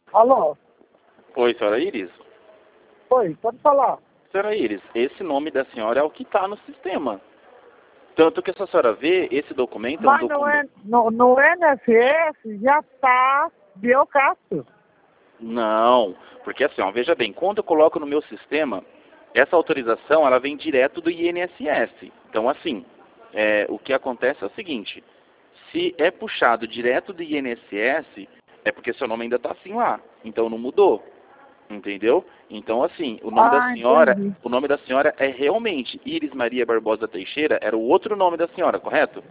Alô? Oi, senhora Iris. Oi, pode falar. Senhora Iris, esse nome da senhora é o que está no sistema. Tanto que se a senhora vê, esse documento é um Mas não é, documento... no NSS já está Biocastro. Não, porque assim, ó, veja bem, quando eu coloco no meu sistema, essa autorização, ela vem direto do INSS. Então, assim, o que acontece é o seguinte, se é puxado direto do INSS, é porque seu nome ainda está assim lá, então não mudou, entendeu? Então, assim, Ah, entendi. o nome da senhora é realmente Iris Maria Barbosa Teixeira, era o outro nome da senhora, correto?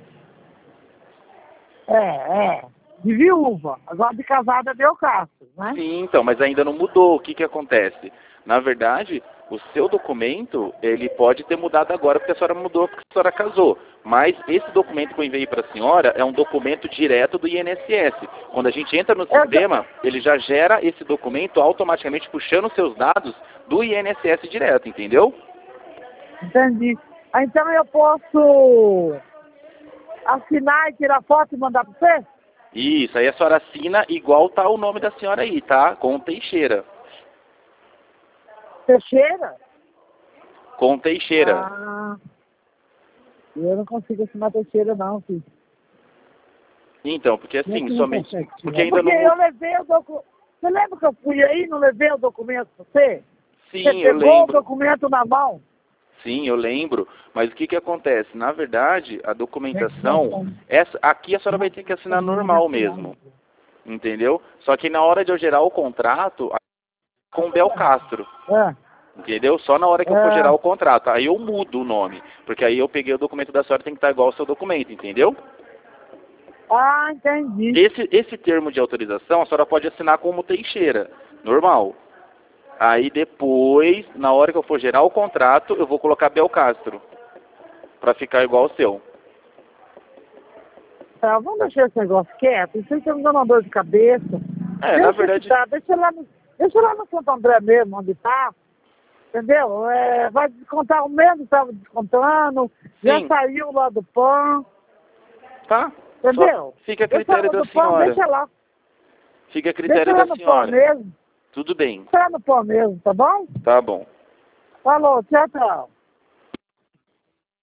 É. De viúva. Agora de casada é Biocastro, né? Sim, então, mas ainda não mudou. O que que acontece? Na verdade, o seu documento, ele pode ter mudado agora porque a senhora mudou, porque a senhora casou. Mas esse documento que eu enviei para a senhora é um documento direto do INSS. Quando a gente entra no sistema, ele já gera esse documento automaticamente puxando seus dados do INSS direto, entendeu? Entendi. Ah, então eu posso assinar e tirar foto e mandar para você? Isso, aí a senhora assina igual tá o nome da senhora aí, tá? Com Teixeira. Teixeira? Com Teixeira. Ah, eu não consigo assinar Teixeira não, filho. Então, porque Como é assim, que não somente... consegue Porque tirar? ainda Porque não eu mudou. levei o documento. Você lembra que eu fui aí e não levei o documento para você? Você Sim, eu pegou o lembro. documento na mão? Sim, eu lembro, mas o que que acontece? Na verdade, a Tem que nós documentação, estamos aqui a senhora vai ter que assinar normal mesmo, entendeu? Só que na hora de eu gerar o contrato, com o Bel Castro, É, entendeu? Só na hora que eu for gerar é. o contrato, aí eu mudo o nome, porque aí eu peguei o documento da senhora, tem que estar igual ao seu documento, entendeu? Ah, entendi. Esse termo de autorização, a senhora pode assinar como Teixeira, normal. Aí depois, na hora que eu for gerar o contrato, eu vou colocar Bel Castro, para ficar igual ao seu. Tá, vamos deixar esse negócio quieto. Isso aí tá me dando uma dor de cabeça. Na Deixa que verdade, tá, deixa lá no Santo André mesmo, onde tá. Entendeu? É, vai descontar o mesmo que estava descontando. Já sim, saiu lá do PAN. tá? Só Entendeu? fica a Deixa critério lá da do PAN, senhora. deixa lá. Fica a Deixa critério lá da no PAN senhora. mesmo. Tudo bem. Deixa lá no PAN mesmo, tá bom? Tá bom. Falou, tchau, tchau.